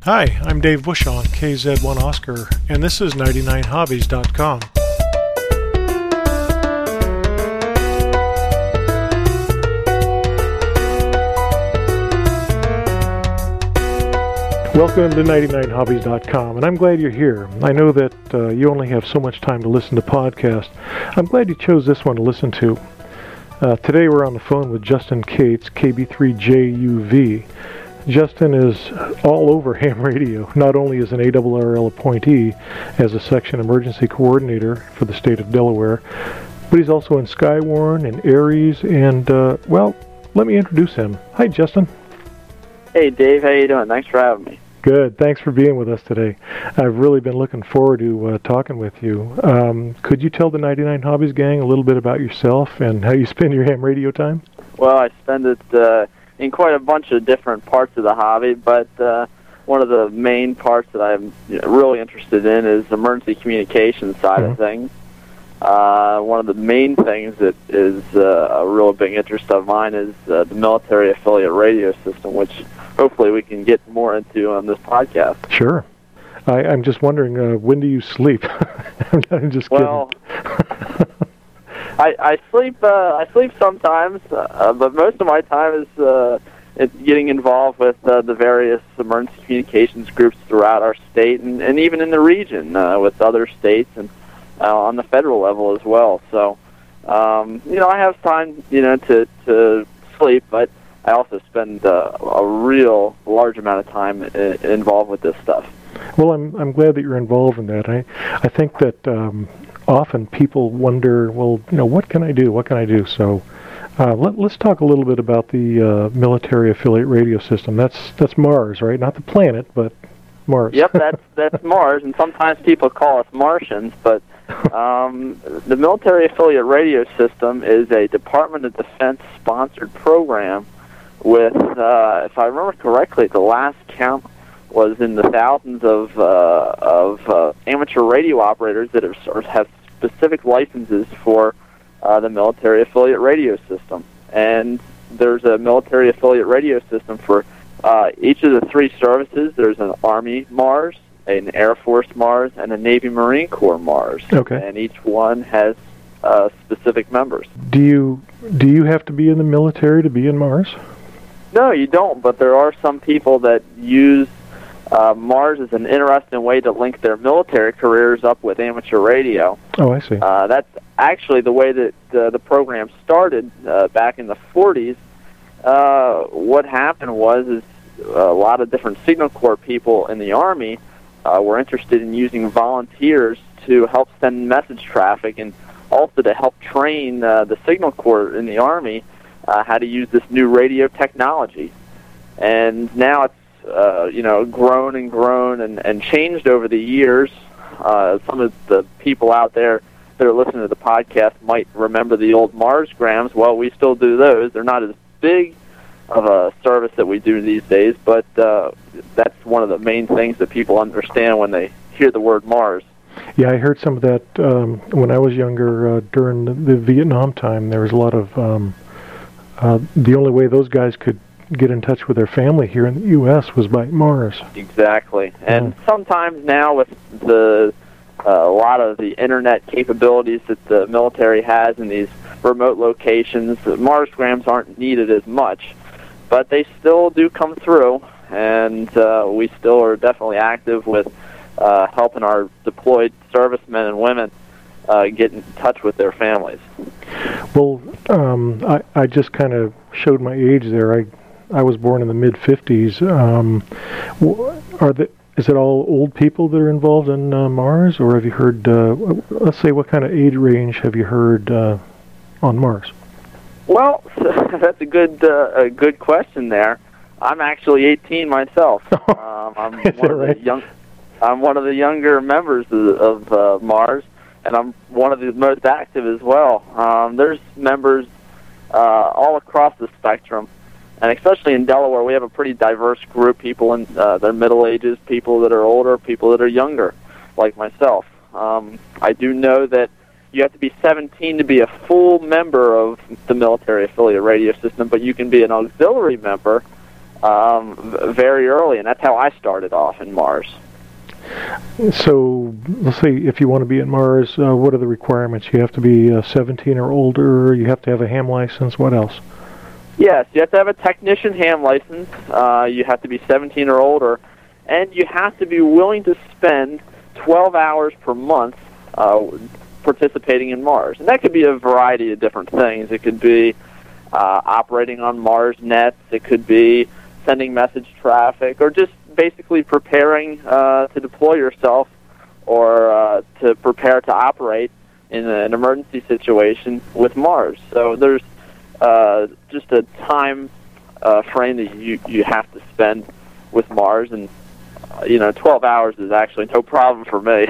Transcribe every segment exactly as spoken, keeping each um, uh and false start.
Hi, I'm Dave Bush on K Z one Oscar, and this is ninety-nine hobbies dot com. Welcome to ninety-nine hobbies dot com, and I'm glad you're here. I know that uh, you only have so much time to listen to podcasts. I'm glad you chose this one to listen to. Uh, today we're on the phone with Justin Cates, K B three J U V. Justin is all over ham radio, not only as an A R R L appointee as a section emergency coordinator for the state of Delaware, but he's also in Skywarn and Aries, and, uh, well, let me introduce him. Hi, Justin. Hey, Dave. How you doing? Thanks for having me. Good. Thanks for being with us today. I've really been looking forward to uh, talking with you. Um, could you tell the ninety-nine Hobbies gang a little bit about yourself and how you spend your ham radio time? Well, I spend it uh, in quite a bunch of different parts of the hobby, but uh, one of the main parts that I'm you know, really interested in is the emergency communications side mm-hmm. of things. Uh, one of the main things that is uh, a real big interest of mine is uh, the military affiliate radio system, which hopefully we can get more into on this podcast. Sure. I, I'm just wondering, uh, when do you sleep? I'm, I'm just well, kidding. I, I sleep. Uh, I sleep sometimes, uh, but most of my time is uh, it getting involved with uh, the various emergency communications groups throughout our state, and, and even in the region uh, with other states and uh, on the federal level as well. So, um, you know, I have time, you know, to to sleep, but I also spend uh, a real large amount of time I- involved with this stuff. Well, I'm I'm glad that you're involved in that. I I think that um, often people wonder, well, you know, what can I do? What can I do? So uh, let, let's talk a little bit about the uh, military affiliate radio system. That's that's Mars, right? Not the planet, but Mars. Yep, that's that's Mars, and sometimes people call us Martians, but um, the military affiliate radio system is a Department of Defense sponsored program with, uh, if I remember correctly, the last count was in the thousands of uh, of uh, amateur radio operators that have, or have specific licenses for uh, the military affiliate radio system. And there's a military affiliate radio system for uh, each of the three services. There's an Army Mars, an Air Force Mars, and a Navy Marine Corps Mars. Okay. And each one has uh, specific members. Do you do you have to be in the military to be in Mars? No, you don't, but there are some people that use uh, Mars as an interesting way to link their military careers up with amateur radio. Oh, I see. Uh, that's actually the way that uh, the program started uh, back in the forties. Uh, what happened was is a lot of different Signal Corps people in the Army uh, were interested in using volunteers to help send message traffic and also to help train uh, the Signal Corps in the Army Uh, how to use this new radio technology. And now it's, uh, you know, grown and grown and, and changed over the years. Uh, some of the people out there that are listening to the podcast might remember the old Marsgrams. Well, we still do those. They're not as big of a service that we do these days, but uh, that's one of the main things that people understand when they hear the word Mars. Yeah, I heard some of that um, when I was younger uh, during the Vietnam time. There was a lot of Um, Uh, the only way those guys could get in touch with their family here in the U S was by Mars. Exactly. And yeah. sometimes now with the uh, a lot of the internet capabilities that the military has in these remote locations, the Marsgrams aren't needed as much, but they still do come through, and uh, we still are definitely active with uh, helping our deployed servicemen and women uh, get in touch with their families. Well, um, I, I just kind of showed my age there. I I was born in the mid fifties. Um, are the is it all old people that are involved in uh, Mars, or have you heard? Uh, let's say, what kind of age range have you heard uh, on Mars? Well, that's a good uh, a good question there. I'm actually eighteen myself. um, I'm is one that of right? the young. I'm one of the younger members of, of uh, Mars. And I'm one of the most active as well. Um, there's members uh, all across the spectrum, and especially in Delaware, we have a pretty diverse group. People in uh, their middle ages, people that are older, people that are younger, like myself. Um, I do know that you have to be seventeen to be a full member of the military affiliate radio system, but you can be an auxiliary member um, very early, and that's how I started off in Mars. So, let's say if you want to be at Mars, uh, what are the requirements? You have to be uh, seventeen or older, you have to have a ham license, what else? Yes, you have to have a technician ham license, uh, you have to be seventeen or older, and you have to be willing to spend twelve hours per month uh, participating in Mars. And that could be a variety of different things. It could be uh, operating on Mars nets, it could be sending message traffic, or just basically preparing uh, to deploy yourself or uh, to prepare to operate in an emergency situation with Mars. So there's uh, just a time uh, frame that you, you have to spend with Mars, and uh, you know, twelve hours is actually no problem for me.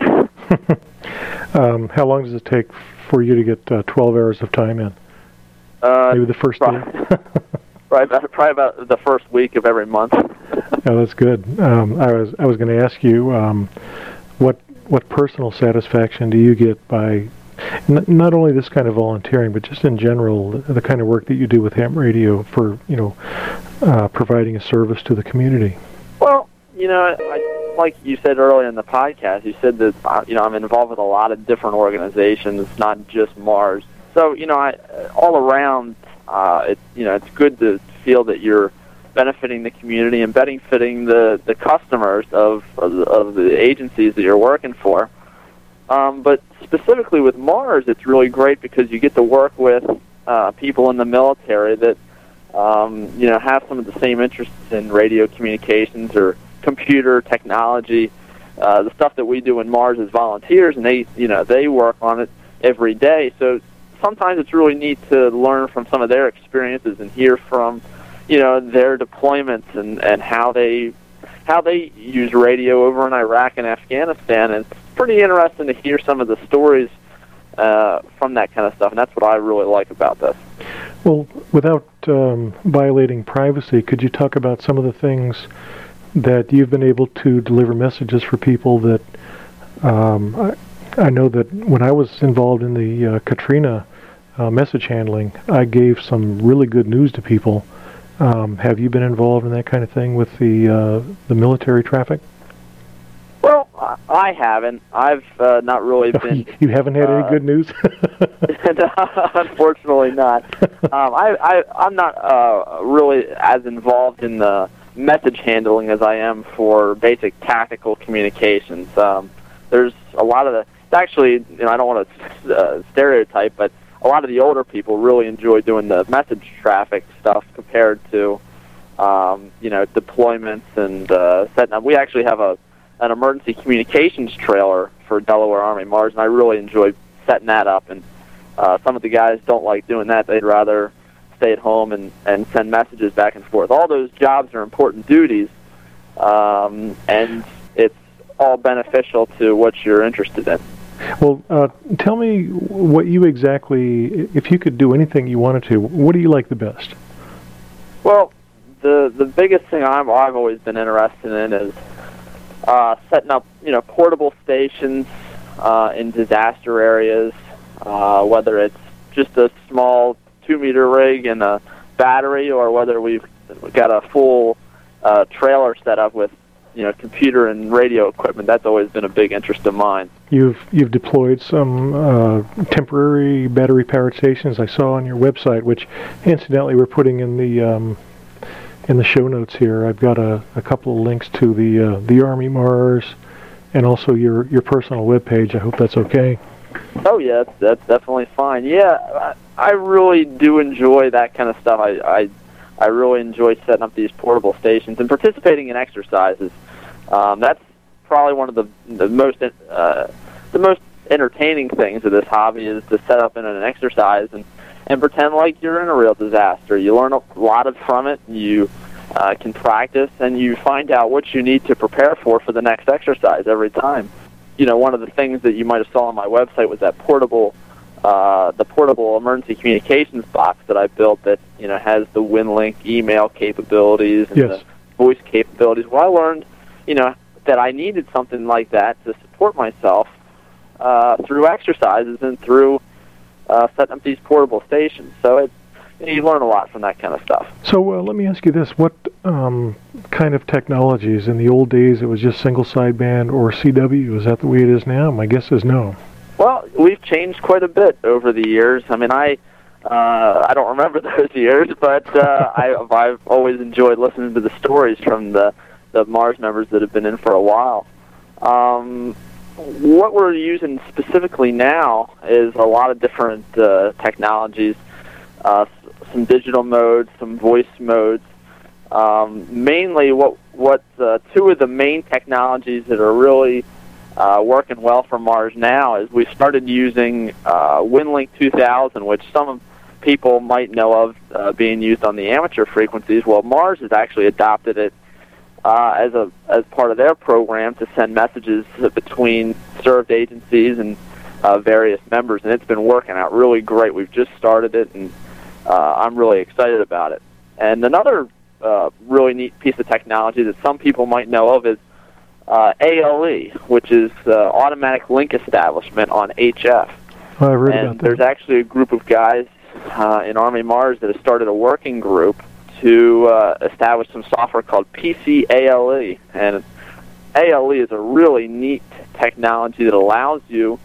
um, how long does it take for you to get uh, twelve hours of time in? Uh, Maybe the first probably, day? probably, about, probably about the first week of every month. Oh, that's good. Um, I was I was going to ask you, um, what what personal satisfaction do you get by n- not only this kind of volunteering, but just in general, the, the kind of work that you do with ham radio for, you know, uh, providing a service to the community? Well, you know, I, like you said earlier in the podcast, you said that uh, you know I'm involved with a lot of different organizations, not just Mars. So you know, I, all around, uh, it you know, it's good to feel that you're benefiting the community and benefiting the, the customers of, of, the, of the agencies that you're working for. Um, but specifically with Mars, it's really great because you get to work with uh, people in the military that um, you know have some of the same interests in radio communications or computer technology, uh, the stuff that we do in Mars as volunteers, and they you know they work on it every day. So sometimes it's really neat to learn from some of their experiences and hear from you know, their deployments and, and how they how they use radio over in Iraq and Afghanistan. And it's pretty interesting to hear some of the stories uh, from that kind of stuff, and that's what I really like about this. Well, without um, violating privacy, could you talk about some of the things that you've been able to deliver messages for people that um, I, I know that when I was involved in the uh, Katrina uh, message handling, I gave some really good news to people. Um, have you been involved in that kind of thing with the uh, the military traffic? Well, I haven't. I've uh, not really been. You haven't had uh, any good news? Unfortunately, not. Um, I, I, I'm not uh, really as involved in the message handling as I am for basic tactical communications. Um, there's a lot of the. Actually, you know, I don't want to uh, stereotype, but a lot of the older people really enjoy doing the message traffic stuff compared to, um, you know, deployments and uh, setting up. We actually have a an emergency communications trailer for Delaware Army Mars, and I really enjoy setting that up. And uh, some of the guys don't like doing that. They'd rather stay at home and, and send messages back and forth. All those jobs are important duties, um, and it's all beneficial to what you're interested in. Well, uh, tell me what you exactly, if you could do anything you wanted to, what do you like the best? Well, the the biggest thing I'm, I've always been interested in is uh, setting up, you know, portable stations uh, in disaster areas, uh, whether it's just a small two-meter rig and a battery, or whether we've got a full uh, trailer set up with, you know, computer and radio equipment. That's always been a big interest of mine. You've you've deployed some uh, temporary battery-powered stations I saw on your website, which, incidentally, we're putting in the um, in the show notes here. I've got a, a couple of links to the uh, the Army Mars, and also your your personal webpage. I hope that's okay. Oh yeah, that's, that's definitely fine. Yeah, I, I really do enjoy that kind of stuff. I, I I really enjoy setting up these portable stations and participating in exercises. Um, that's probably one of the the most uh, the most entertaining things of this hobby is to set up in an exercise and, and pretend like you're in a real disaster. You learn a lot of from it. You uh, can practice, and you find out what you need to prepare for for the next exercise every time. You know, one of the things that you might have saw on my website was that portable, uh, the portable emergency communications box that I built that, you know, has the WinLink email capabilities and yes. the voice capabilities. Well, I learned, you know, that I needed something like that to support myself uh, through exercises and through uh, setting up these portable stations. So it, you know, you learn a lot from that kind of stuff. So uh, let me ask you this: what um, kind of technologies? In the old days, it was just single sideband or C W. Is that the way it is now? My guess is no. Well, we've changed quite a bit over the years. I mean, I uh, I don't remember those years, but uh, I, I've always enjoyed listening to the stories from the, the Mars members that have been in for a while. Um, what we're using specifically now is a lot of different uh, technologies, uh, some digital modes, some voice modes. Um, mainly, what what uh, two of the main technologies that are really uh, working well for Mars now is we started using uh, WinLink two thousand, which some people might know of uh, being used on the amateur frequencies. Well, Mars has actually adopted it uh, as a as part of their program to send messages between served agencies and uh, various members, and it's been working out really great. We've just started it, and uh, I'm really excited about it. And another uh, really neat piece of technology that some people might know of is uh, A L E, which is uh, Automatic Link Establishment on H F. Oh, I read and about that. There's actually a group of guys uh, in Army Mars that have started a working group to uh, establish some software called P C A L E. And A L E is a really neat technology that allows you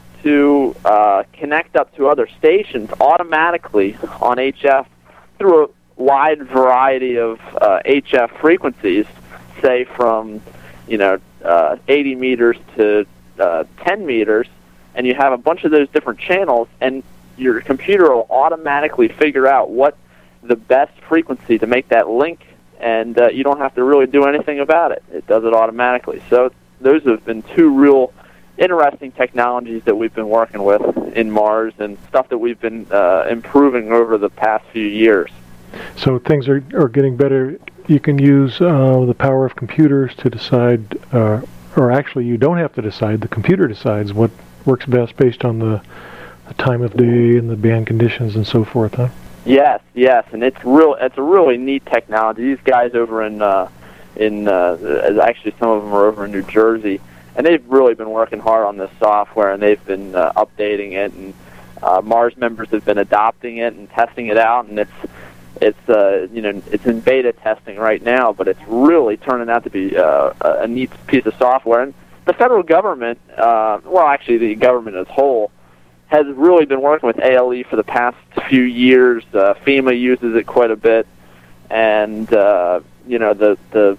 to uh, connect up to other stations automatically on H F through a wide variety of uh, H F frequencies, say from you know uh, eighty meters to uh, ten meters, and you have a bunch of those different channels, and your computer will automatically figure out what the best frequency to make that link, and uh, you don't have to really do anything about it. It does it automatically. So those have been two real interesting technologies that we've been working with in Mars, and stuff that we've been uh, improving over the past few years. So things are, are getting better. You can use uh, the power of computers to decide, uh, or actually you don't have to decide, the computer decides what works best based on the, the time of day and the band conditions and so forth, huh? Yes, yes, and it's real. It's a really neat technology. These guys over in, uh, in uh, actually some of them are over in New Jersey, and they've really been working hard on this software, and they've been uh, updating it, and uh, Mars members have been adopting it and testing it out, and it's it's uh, you know it's in beta testing right now, but it's really turning out to be uh, a neat piece of software. And the federal government, uh, well, actually the government as a whole, has really been working with A L E for the past few years. Uh, FEMA uses it quite a bit, and uh, you know the the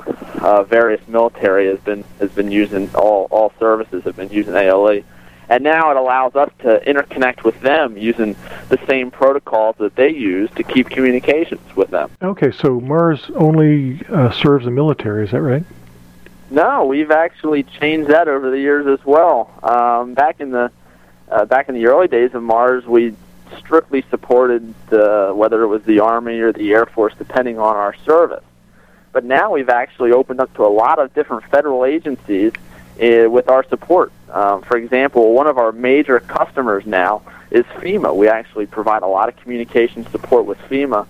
uh, various military has been has been using all all services have been using A L E, and now it allows us to interconnect with them using the same protocols that they use to keep communications with them. Okay, so Mars only uh, serves the military, is that right? No, we've actually changed that over the years as well. Um, back in the Uh, back in the early days of Mars, we strictly supported uh, whether it was the Army or the Air Force, depending on our service. But now we've actually opened up to a lot of different federal agencies uh, with our support. Um, for example, one of our major customers now is FEMA. We actually provide a lot of communication support with FEMA,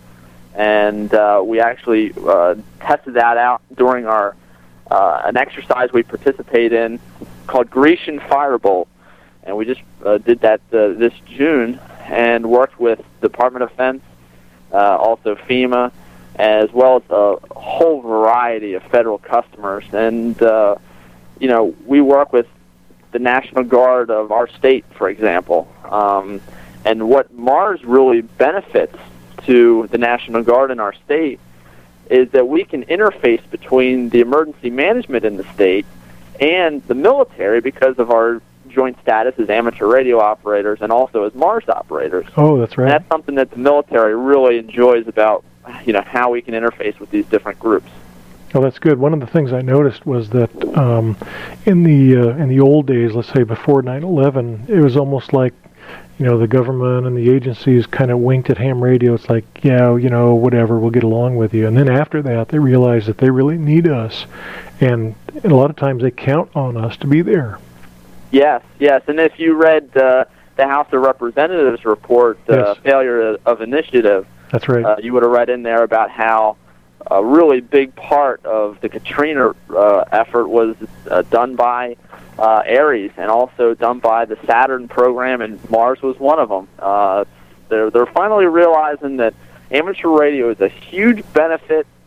and uh, we actually uh, tested that out during our uh, an exercise we participate in called Grecian Firebolt. And we just uh, did that uh, this June and worked with Department of Defense, uh, also FEMA, as well as a whole variety of federal customers. And, uh, you know, we work with the National Guard of our state, for example. Um, and what Mars really benefits to the National Guard in our state is that we can interface between the emergency management in the state and the military because of our joint status as amateur radio operators and also as Mars operators. Oh, that's right. And that's something that the military really enjoys about, you know, how we can interface with these different groups. Oh, that's good. One of the things I noticed was that um, in the uh, in the old days, let's say before nine eleven, it was almost like, you know, the government and the agencies kind of winked at ham radio. It's like, yeah, you know, whatever, we'll get along with you. And then after that, they realized that they really need us, and, and a lot of times they count on us to be there. Yes, yes, and if you read uh, the House of Representatives report, uh, yes. Failure of Initiative, that's right. Uh, you would have read in there about how a really big part of the Katrina uh, effort was uh, done by uh, Ares and also done by the Saturn program, and Mars was one of them. Uh, they're, they're finally realizing that amateur radio is a huge benefit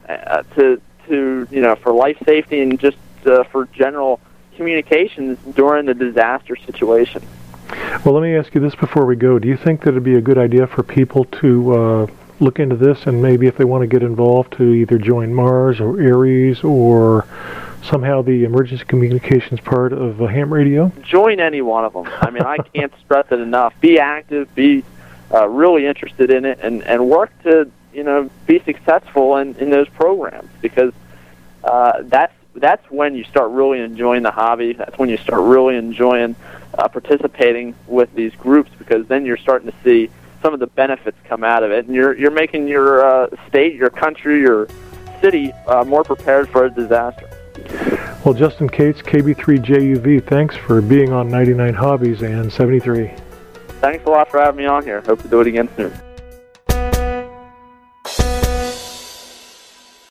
uh, to to you know for life safety and just uh, for general communications during the disaster situation. Well, let me ask you this before we go. Do you think that it'd be a good idea for people to uh, look into this, and maybe if they want to get involved, to either join Mars or Aries or somehow the emergency communications part of uh, ham radio? Join any one of them. I mean, I can't stress it enough. Be active, be uh, really interested in it, and, and work to, you know, be successful in, in those programs, because uh, that's that's when you start really enjoying the hobby. That's when you start really enjoying uh, participating with these groups, because then you're starting to see some of the benefits come out of it, and you're you're making your uh, state, your country, your city uh, more prepared for a disaster. Well, Justin Cates, K B three J U V, thanks for being on ninety-nine Hobbies and seventy-three. Thanks a lot for having me on here. Hope to do it again soon.